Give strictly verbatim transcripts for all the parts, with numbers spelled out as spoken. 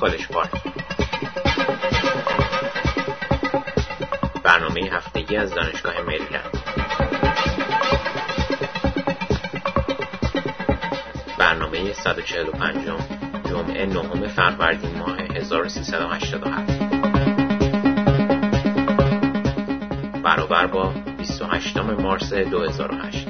کالج پارک. برنامه هفتگی از دانشگاه مریلند. برنامه صد و چهل و پنجم جمعه نهم فروردین ماه هزار و سیصد و هشتاد و هفت برابر با بیست و هشتم مارس دو هزار و هشت.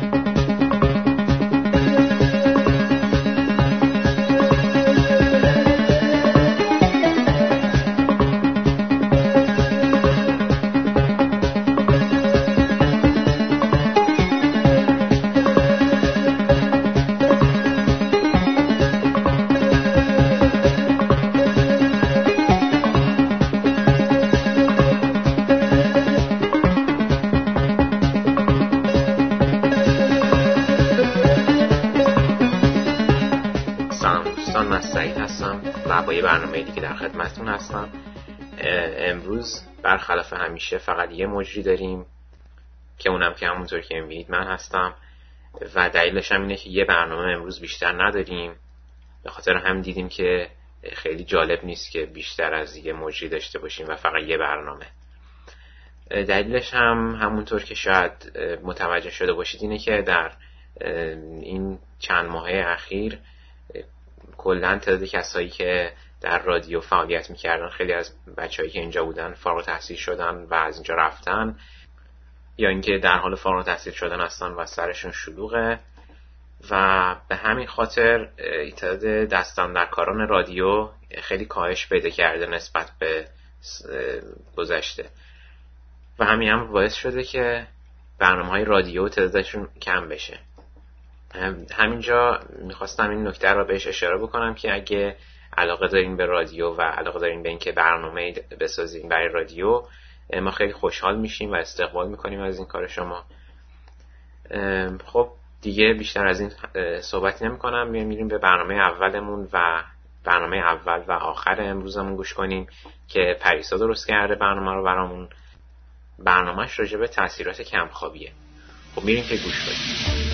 با یه برنامه دیگه در خدمتتون هستم. امروز برخلاف همیشه فقط یه مجری داریم که اونم که همونطور که می‌بینید من هستم و دلیلش هم اینه که یه برنامه امروز بیشتر نداریم. به خاطر هم دیدیم که خیلی جالب نیست که بیشتر از یه مجری داشته باشیم و فقط یه برنامه. دلیلش هم همونطور که شاید متوجه شده باشید اینه که در این چند ماهه اخیر کلاً تعداد کسایی که در رادیو فعالیت میکردن، خیلی از بچه‌هایی که اینجا بودن فارغ التحصیل شدن و از اینجا رفتن، یا اینکه در حال فارغ التحصیل شدن هستن و سرشون شلوغه و به همین خاطر تعداد دستاندرکاران رادیو خیلی کاهش پیدا کرده نسبت به گذشته و همین هم باعث شده که برنامه‌های رادیو تعدادشون کم بشه. همینجا میخواستم این نکته رو بهش اشاره بکنم که اگه علاقه دارین به رادیو و علاقه دارین به این که برنامه بسازین برای رادیو، ما خیلی خوشحال میشیم و استقبال میکنیم از این کار شما. خب دیگه بیشتر از این صحبتی نمی کنم، میریم به برنامه اولمون و برنامه اول و آخر امروزمون گوش کنیم که پریسا درست کرده برنامه رو برامون. برنامهش راجع به تاثیرات کمخوابیه. خب میریم که گوش کنیم.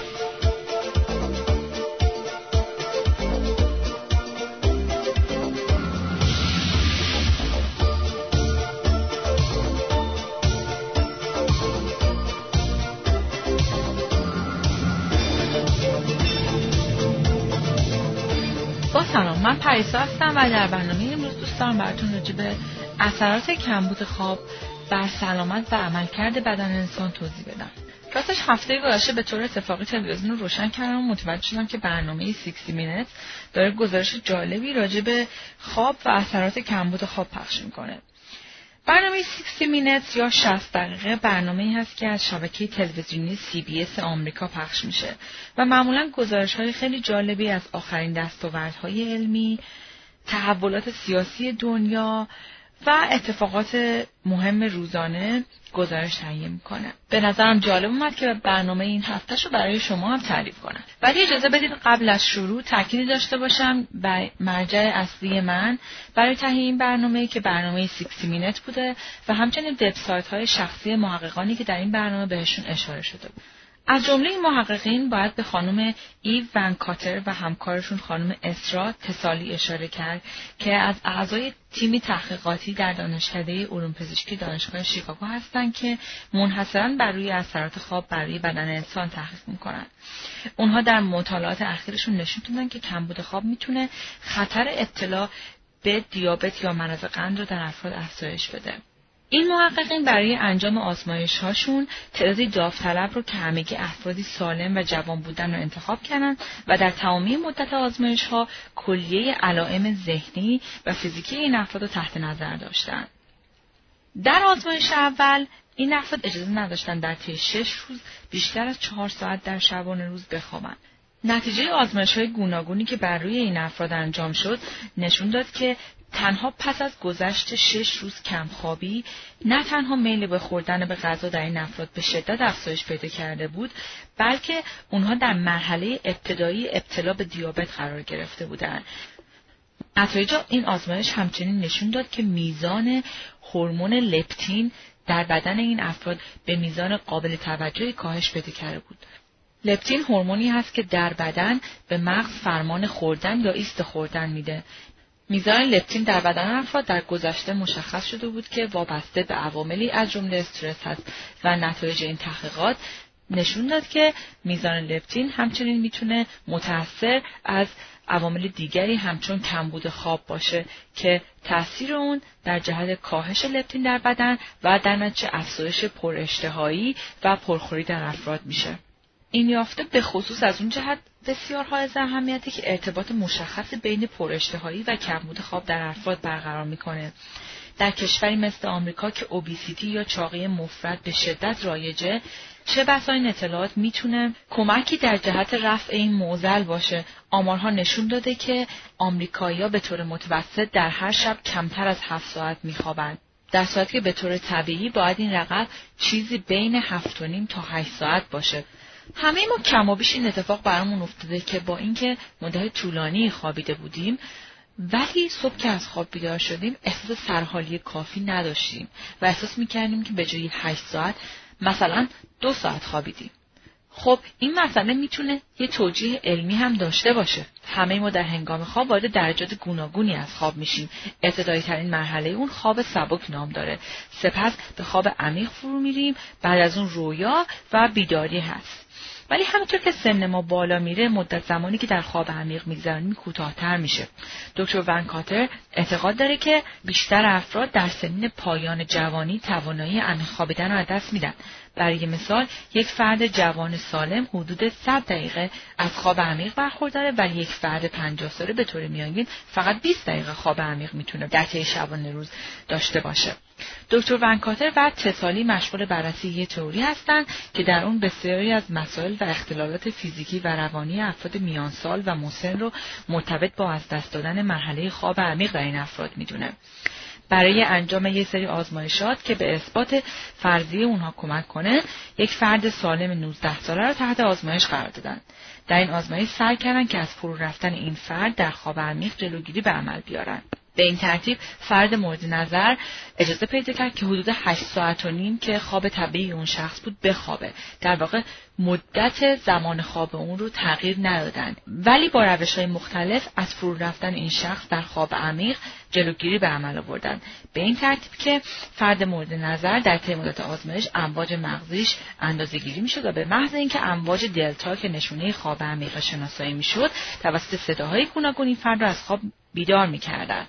سلام، من پریسا هستم و در برنامه امروز دوست دارم براتون راجع به اثرات کمبود خواب بر سلامت و عملکرد بدن انسان توضیح بدم. راستش هفته گذشته به طور اتفاقی تلویزیون رو روشن کردم و متوجه شدم که برنامه شصت مینوت داره گزارش جالبی راجع به خواب و اثرات کمبود خواب پخش میکنه. برنامه شصت مینوت یا شصت دقیقه برنامه‌ای هست که از شبکه تلویزیونی سی بی اس آمریکا پخش میشه و معمولاً گزارش‌های خیلی جالبی از آخرین دستاوردهای علمی، تحولات سیاسی دنیا و اتفاقات مهم روزانه گزارش تهیه میکنه. به نظرم جالب اومد که برنامه این هفتهشو برای شما هم تعریف کنم. ولی اجازه بدید قبل از شروع تأکید داشته باشم بر مرجع اصلی من برای تهیه این برنامه که برنامه شصت مینوت بوده و همچنین وبسایت‌های شخصی محققانی که در این برنامه بهشون اشاره شده بود. از جمله این محققین باید به خانم ایو ون کاتر و همکارشون خانم اسرا تسالی اشاره کرد که از اعضای تیمی تحقیقاتی در دانشکده علوم پزشکی دانشگاه شیکاگو هستند که منحصراً بر روی اثرات خواب بر روی بدن انسان تحقیق می‌کنند. اونها در مطالعات اخیرشون نشون دادن که کمبود خواب میتونه خطر ابتلا به دیابت یا مرض قند رو در افراد افزایش بده. این محققین برای انجام آزمایش‌هاشون تعدادی داوطلب رو که همگی افرادی سالم و جوان بودن رو انتخاب کردن و در تمامی مدت آزمایش‌ها کلیه علائم ذهنی و فیزیکی این افراد رو تحت نظر داشتن. در آزمایش اول این افراد اجازه نداشتن در طی شش روز بیشتر از چهار ساعت در شبانه روز بخوابن. نتیجه آزمایش‌های گوناگونی که بر روی این افراد انجام شد نشون داد که تنها پس از گذشت شش روز کمخوابی نه تنها میل به خوردن به غذا در این افراد به شدت افزایش پیدا کرده بود، بلکه اونها در مرحله ابتدایی ابتلا به دیابت قرار گرفته بودند. نتایج این آزمایش همچنین نشون داد که میزان هورمون لپتین در بدن این افراد به میزان قابل توجهی کاهش پیدا کرده بود. لپتین هورمونی هست که در بدن به مغز فرمان خوردن یا ایست خوردن میده. میزان لپتین در بدن افراد در گذشته مشخص شده بود که وابسته به عواملی از جمله استرس هست و نتایج این تحقیقات نشون داد که میزان لپتین همچنین میتونه متأثر از عوامل دیگری همچون کمبود خواب باشه که تأثیر اون در جهت کاهش لپتین در بدن و در نتیجه افزایش پراشتهایی و پرخوری در افراد میشه. این یافته به خصوص از اون جهت بسیار حائز اهمیتی که ارتباط مشخص بین پراشتهایی و کمبود خواب در افراد برقرار میکنه. در کشوری مثل آمریکا که اوبیسیتی یا چاقی مفرط به شدت رایجه، چه بسا این اطلاعات میتونه کمکی در جهت رفع این معضل باشه. آمارها نشون داده که آمریکایی‌ها به طور متوسط در هر شب کمتر از هفت ساعت میخوابند، در صورتی که به طور طبیعی باید این رقم چیزی بین هفت و نیم تا هشت ساعت باشه. همه ما کم و بیش این اتفاق برامون افتاده که با اینکه مدت طولانی خوابیده بودیم ولی صبح که از خواب بیدار شدیم احساس سرحالی کافی نداشتیم و احساس میکردیم که به جای هشت ساعت مثلا دو ساعت خوابیدیم. خب این مسئله میتونه یه توجیه علمی هم داشته باشه. همه ما در هنگام خواب وارد درجات گوناگونی از خواب میشیم. ابتدایی ترین مرحله اون خواب سبک نام داره. سپس به خواب عمیق فرو میریم، بعد از اون رویا و بیداری هست. ولی همونطور که سن ما بالا میره مدت زمانی که در خواب عمیق میگذرونیم کوتاه‌تر میشه. دکتر ون کاتر اعتقاد داره که بیشتر افراد در سنین پایان جوانی توانایی عمیق خوابیدن رو از دست میدن. برای مثال یک فرد جوان سالم حدود صد دقیقه از خواب عمیق برخورداره ولی یک فرد پنجاه ساله به طور میانگین فقط بیست دقیقه خواب عمیق میتونه در طی شبانه روز داشته باشه. دکتر ون کاتر و تسالی مشغول بررسی یک تئوری هستند که در اون بسیاری از مسائل و اختلالات فیزیکی و روانی افراد میان سال و مسن رو مرتبط با از دست دادن مرحله خواب عمیق در این افراد میدونه. برای انجام یک سری آزمایشات که به اثبات فرضیه اونها کمک کنه، یک فرد سالم نوزده ساله رو تحت آزمایش قرار دادن. در این آزمایش سعی کردن که از فرو رفتن این فرد در خواب عمیق جلوگیری به عمل بیارن. به این ترتیب فرد مورد نظر اجازه پیدا کرد که حدود هشت ساعت و نیم که خواب طبیعی اون شخص بود بخوابه. در واقع مدت زمان خواب اون رو تغییر ندادن ولی با روش‌های مختلف از فرو رفتن این شخص در خواب عمیق جلوگیری به عمل آوردن. به این ترتیب که فرد مورد نظر در طی مدت آزمایش امواج مغزیش اندازه‌گیری می‌شد و به محض اینکه امواج دلتا که نشونه خواب عمیق شناسایی می‌شد توسط صداهای گوناگون این فرد را از خواب بیدار می‌کردند.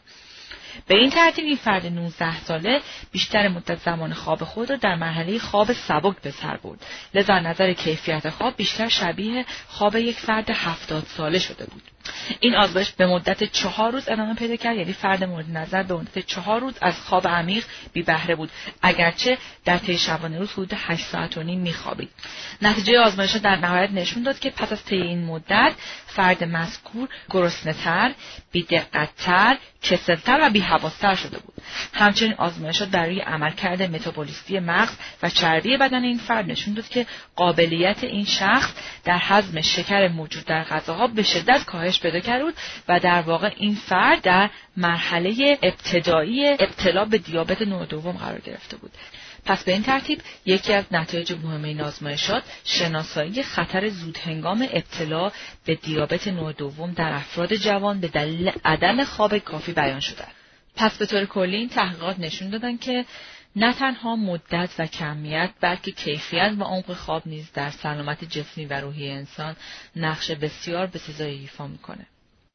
به این ترتیب این فرد نوزده ساله بیشتر مدت زمان خواب خود را در مرحله خواب سبک به سر برد. لذا نظر کیفیت خواب بیشتر شبیه خواب یک فرد هفتاد ساله شده بود. این آزمایش به مدت چهار روز ادامه پیدا کرد، یعنی فرد مورد نظر به مدت چهار روز از خواب عمیق بی بهره بود، اگرچه در طی شبانه روز حدود هشت ساعت و نیم میخوابید. نتیجه آزمایش در نهایت نشون داد که پس از طی این مدت فرد مذکور گرسنه‌تر، بی‌دقت‌تر، کسل‌تر و بی‌حواس‌تر شده بود. همچنین آزمایشات در روی عملکرد متابولیستی مغز و چربی بدن این فرد نشون داد که قابلیت این شخص در هضم شکر موجود در غذاها به شدت کاهش پیدا کرده بود و در واقع این فرد در مرحله ابتدایی ابتلا به دیابت نوع دوم قرار گرفته بود. پس به این ترتیب یکی از نتایج مهم این آزمایشات شناسایی خطر زودهنگام ابتلا به دیابت نوع دوم در افراد جوان به دلیل عدم خواب کافی بیان شده. پس به طور کلی این تحقیقات نشون دادن که نه تنها مدت و کمیت بلکه کیفیت و عمق خواب نیز در سلامت جسمی و روحی انسان نقش بسیار بسزایی ایفا میکنه.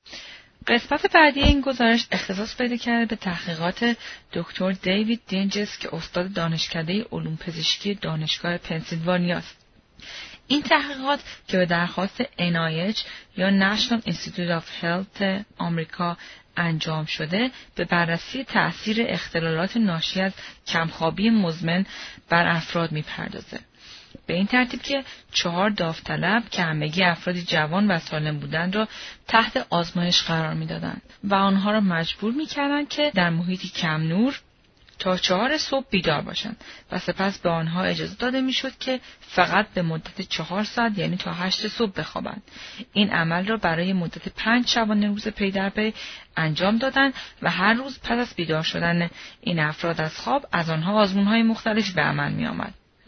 قسمت بعدی این گزارش اختصاص پیدا کرده به تحقیقات دکتر دیوید دینجس که استاد دانشکده علوم پزشکی دانشگاه پنسیلوانیا است. این تحقیقات که به درخواست ان آی اچ یا National Institute of Health آمریکا انجام شده به بررسی تأثیر اختلالات ناشی از کمخوابی مزمن بر افراد میپردازه. به این ترتیب که چهار داوطلب که همگی افرادی جوان و سالم بودند را تحت آزمایش قرار میدادند و آنها را مجبور میکردند که در محیطی کم نور تا چهار صبح بیدار باشند و سپس به آنها اجازه داده میشد که فقط به مدت چهار ساعت یعنی تا هشت صبح بخوابند. این عمل را برای مدت پنج شبانه روز پی در پی انجام دادند و هر روز پس از بیدار شدن این افراد از خواب از آنها آزمون‌های مختلفی به عمل می آمد.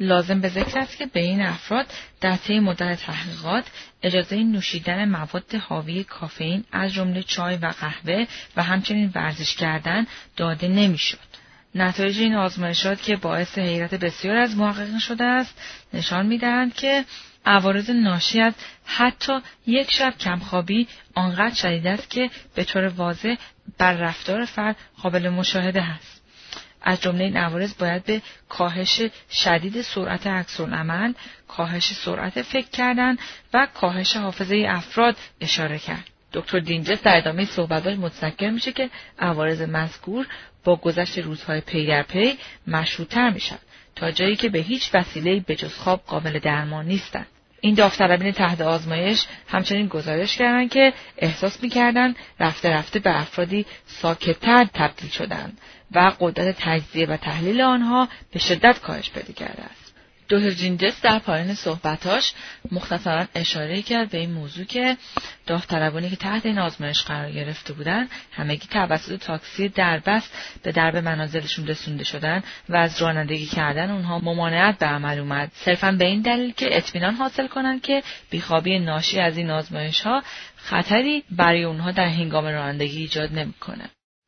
لازم به ذکر است که به این افراد در طی مدت تحقیقات اجازه نوشیدن مواد حاوی کافئین از جمله چای و قهوه و همچنین ورزش کردن داده نمیشد. نتایج این آزمایشات که باعث حیرت بسیار از محققین شده است نشان می‌دهند که عوارض ناشی از حتی یک شب کمخوابی آنقدر شدید است که به طور واضح بر رفتار فرد قابل مشاهده است. از جمله این عوارض باید به کاهش شدید سرعت عکس‌العمل، کاهش سرعت فکر کردن و کاهش حافظه افراد اشاره کرد. دکتر دینجس در ادامه صحبت‌اش متذکر میشه که عوارض مذکور با گذشت روزهای پی در پی مشهودتر میشن تا جایی که به هیچ وسیله‌ای به جز خواب قابل درمان نیستند. این داوطلبین تحت آزمایش همچنین گزارش کردند که احساس می‌کردند رفته رفته به افرادی ساکت‌تر تبدیل شدند و قدرت تجزیه و تحلیل آنها به شدت کاهش پیدا کرده است. دکتر دینجس در پایان صحبتاش مختصراً اشاره کرد به این موضوع که داوطلبانی که تحت این آزمایش قرار گرفته بودند همگی توسط تاکسی دربست به درب منازلشون رسونده شدن و از رانندگی کردن اونها ممانعت به عمل اومد، صرفاً به این دلیل که اطمینان حاصل کنند که بیخوابی ناشی از این آزمایش‌ها خطری برای اونها در هنگام رانندگی ایجاد نمی‌کنه.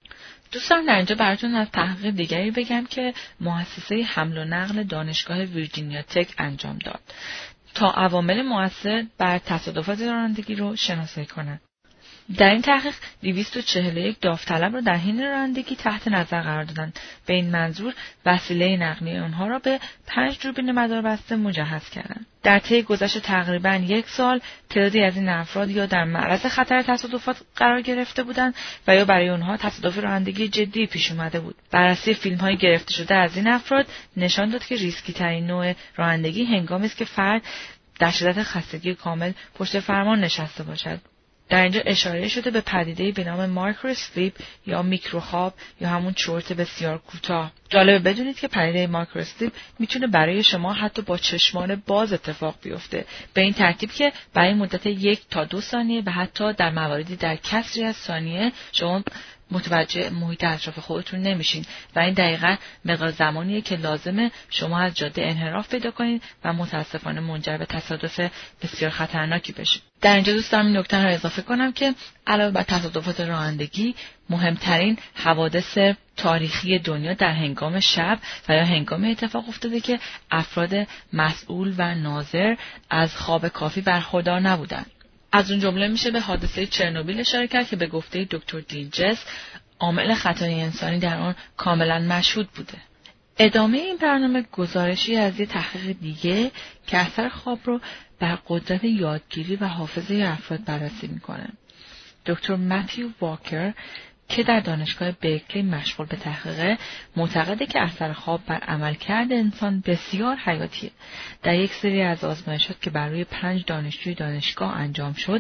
دوستان در اینجا براتون از تحقیق دیگری بگم که مؤسسه حمل و نقل دانشگاه ویرجینیا تک انجام داد تا عوامل مؤثر بر تصادفات رانندگی رو شناسایی کنند. در این تحقیق دویست و چهل و یک داوطلب را در حین رانندگی تحت نظر قرار دادند. به این منظور وسیله نقلیه آنها را به پنج دوربین مداربسته مجهز کردند. در طی گذشت تقریباً یک سال تعدادی از این افراد یا در معرض خطر تصادفات قرار گرفته بودند و یا برای آنها تصادف رانندگی جدی پیش اومده بود. بررسی فیلم‌های گرفته شده از این افراد نشان داد که ریسکی ترین نوع رانندگی هنگامی است که فرد در شدت خستگی کامل پشت فرمان نشسته باشد. در اینجا اشاره شده به پدیده‌ای به نام مایکرو اسلیپ یا میکروخواب یا همون چرت بسیار کوتاه. جالبه بدونید که پدیده مایکرو اسلیپ میتونه برای شما حتی با چشمان باز اتفاق بیفته، به این ترتیب که برای مدت یک تا دو ثانیه و حتی در مواردی در کسری از ثانیه شما متوجه محیط اطراف خودتون نمیشین و این دقیقاً مقدار زمانیه که لازمه شما از جاده انحراف پیدا کنید و متاسفانه منجر به تصادف بسیار خطرناکی بشید. در اینجا دوست دارم این نکته رو اضافه کنم که علاوه بر تصادفات رانندگی مهمترین حوادث تاریخی دنیا در هنگام شب و یا هنگام اتفاق افتاده که افراد مسئول و ناظر از خواب کافی برخوردار نبودند. از اون جمله میشه به حادثه چرنوبیل اشاره کرد که به گفته دکتر دینجس عامل خطای انسانی در آن کاملا مشهود بوده. ادامه این برنامه گزارشی از یک تحقیق دیگه که اثر خواب رو بر قدرت یادگیری و حافظه افراد بررسی میکنه. دکتر متیو واکر که در دانشگاه برکلی مشغول به تحقیق معتقده که اثر خواب بر عملکرد انسان بسیار حیاتیه. در یک سری از آزمایشات که بر روی پنج دانشجوی دانشگاه انجام شد،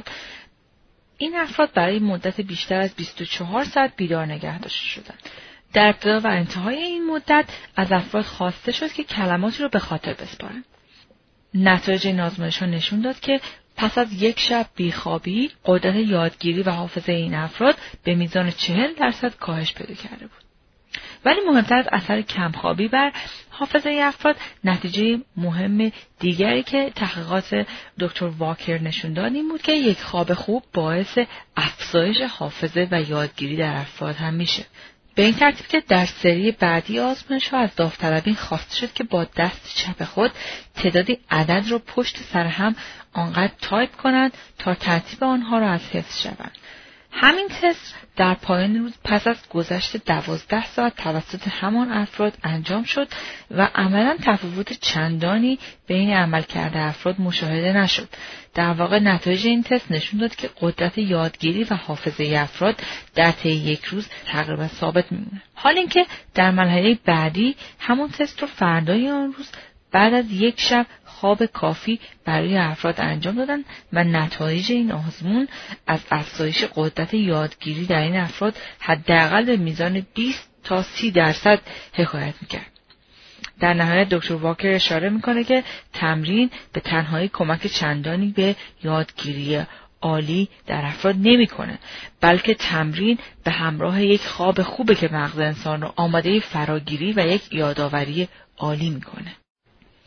این افراد برای مدت بیشتر از بیست و چهار ساعت بیدار نگه داشته شدند. در ابتدا و انتهای این مدت از افراد خواسته شد که کلماتی رو به خاطر بسپارند. نتایج این آزمایش‌ها نشون داد که پس از یک شب بیخوابی، قدرت یادگیری و حافظه این افراد به میزان چهل درصد کاهش پیدا کرده بود. ولی مهمتر از اثر کمخوابی بر حافظه افراد، نتیجه مهم دیگری که تحقیقات دکتر واکر نشون داد این بود که یک خواب خوب باعث افزایش حافظه و یادگیری در افراد هم میشه. به این ترتیب که در سری بعدی آزمایش‌ها از داوطلبین خواسته شد که با دست چپ خود تعدادی عدد را پشت سر هم آنقدر تایپ کنند تا ترتیب آنها را از حفظ شوند. همین تست در پایان روز پس از گذشت دوازده ساعت توسط همان افراد انجام شد و عملاً تفاوت چندانی بین عملکرد افراد مشاهده نشد. در واقع نتایج این تست نشون داد که قدرت یادگیری و حافظه افراد در طی یک روز تقریبا ثابت میمونه. حال اینکه در مرحله بعدی همون تست رو فردای آن روز بعد از یک شب خواب کافی برای افراد انجام دادن و نتایج این آزمون از افزایش قدرت یادگیری در این افراد حداقل به میزان بیست تا سی درصد حکایت میکرد. در نهایت دکتر واکر اشاره میکنه که تمرین به تنهایی کمک چندانی به یادگیری عالی در افراد نمیکنه، بلکه تمرین به همراه یک خواب خوبه که مغز انسان رو آماده فراگیری و یک یادآوری عالی میکنه.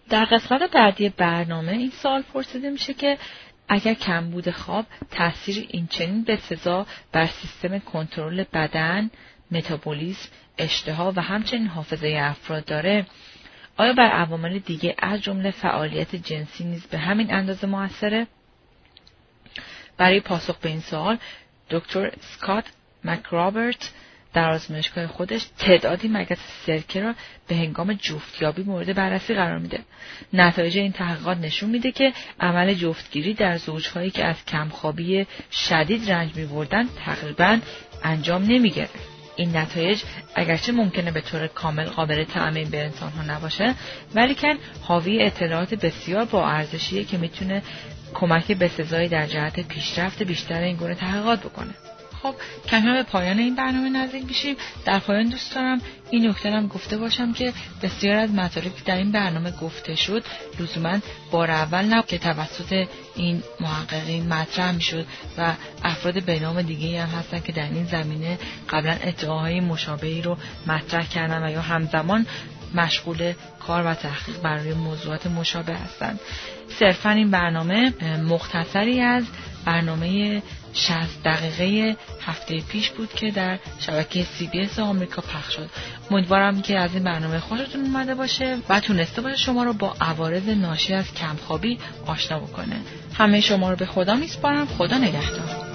در قسمت بعدی برنامه این سوال پرسیده میشه که اگر کمبود خواب تأثیر اینچنین بسزا بر سیستم کنترل بدن، متابولیسم، اشتها و همچنین حافظه افراد داره، آیا بر عوامل دیگه از جمله فعالیت جنسی نیز به همین اندازه موثره؟ برای پاسخ به این سوال دکتر اسکات مکرابرت در آزمایشگاه خودش تعدادی مگس سرکه را به هنگام جفتیابی مورد بررسی قرار میده. نتایج این تحقیقات نشون میده که عمل جفتگیری در زوجهایی که از کمخوابی شدید رنج میبردن تقریبا انجام نمیگیره. این نتایج اگرچه ممکنه به طور کامل قابل تعمیم به انسان‌ها نباشه، ولیکن حاوی اطلاعات بسیار با ارزشیه که میتونه کمک بسزایی در جهت پیشرفت بیشتر این گونه تحقیقات بکنه. خب کمی به پایان این برنامه نزدیک میشیم. در پایان دوست دارم این نکته هم گفته باشم که بسیار از مطالبی که در این برنامه گفته شد لزوما بار اول نبود که توسط این محققین مطرح میشد و افراد به نام دیگه هم هستن که در این زمینه قبلا ادعاهای مشابهی رو مطرح کردن و یا همزمان مشغول کار و تحقیق برای موضوعات مشابه هستند. صرفا این برنامه مختصری از برنامه شصت دقیقه هفته پیش بود که در شبکه سی بی اس آمریکا پخش شد. امیدوارم که از این برنامه خوشتون اومده باشه و تونسته باشه شما رو با عوارض ناشی از کمخوابی آشنا بکنه. همه شما رو به خدا میسپارم. خدا نگهدار.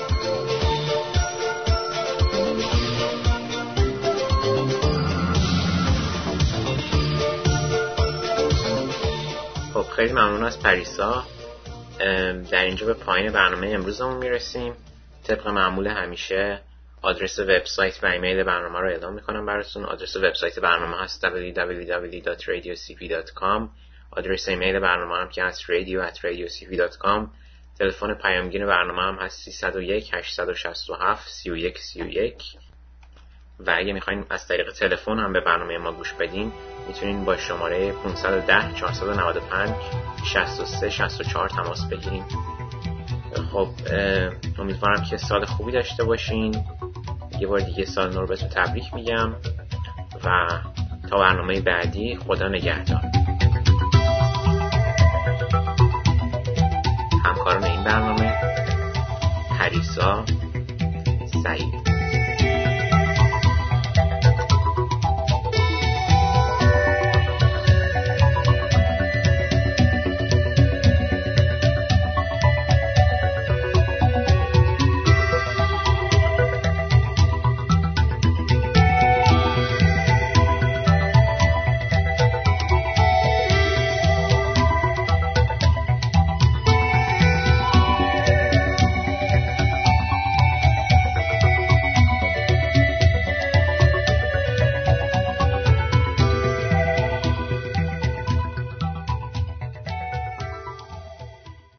خب خیلی ممنون از پریسا. در اینجا به پایان برنامه امروزمون میرسیم. طبق معمول همیشه آدرس وبسایت و ایمیل برنامه رو اعلام میکنم براتون. آدرس وبسایت برنامه هست دبلیو دبلیو دبلیو دات رادیو سی پی دات کام. آدرس ایمیل برنامه هم که هست radio at radio c p dot com. تلفن پیامگیر برنامه هم هست سیصد و یک هشتصد و شصت و هفت سی و یک سی و یک. و اگه میخواین از طریق تلفن هم به برنامه ما گوش بدین میتونین با شماره پانصد و ده چهارصد و نود و پنج شصت و سه شصت و چهار تماس بگیرین. خب امیدوارم که سال خوبی داشته باشین. یه بار دیگه سال نو رو بهتون تبریک میگم و تا برنامه بعدی خدا نگهدار.